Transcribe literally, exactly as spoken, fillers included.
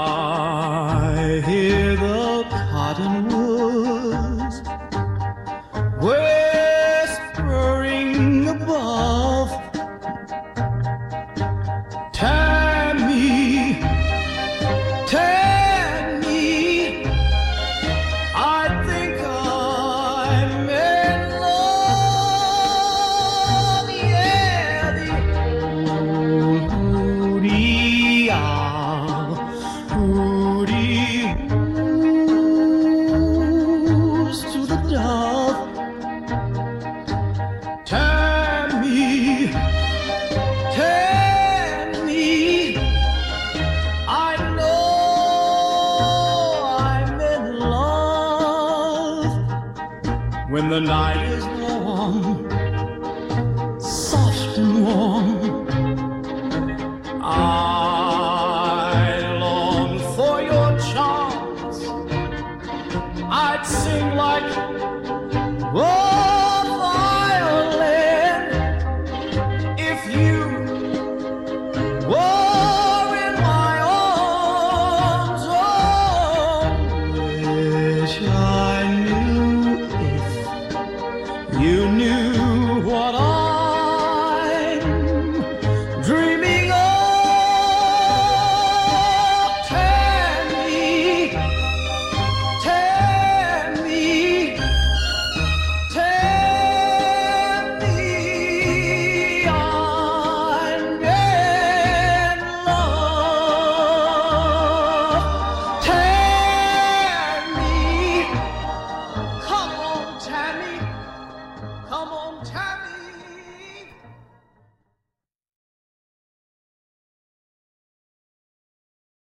I hear the cottonwoods whispering above. Tammy, Tammy, I think I'm in love. Yeah, the old hooty owl, hooty hoos to the dove. Tammy, Tammy, I know I'm in love. When the night is long, soft and warm, I long for your charms. I'd sing like, oh, violin, if you were in my arms. Oh, wish I knew if you knew what I'm dreaming of. Tammy, Tammy, Tammy, I'm in love. Tammy, come on, Tammy, come on, Tammy.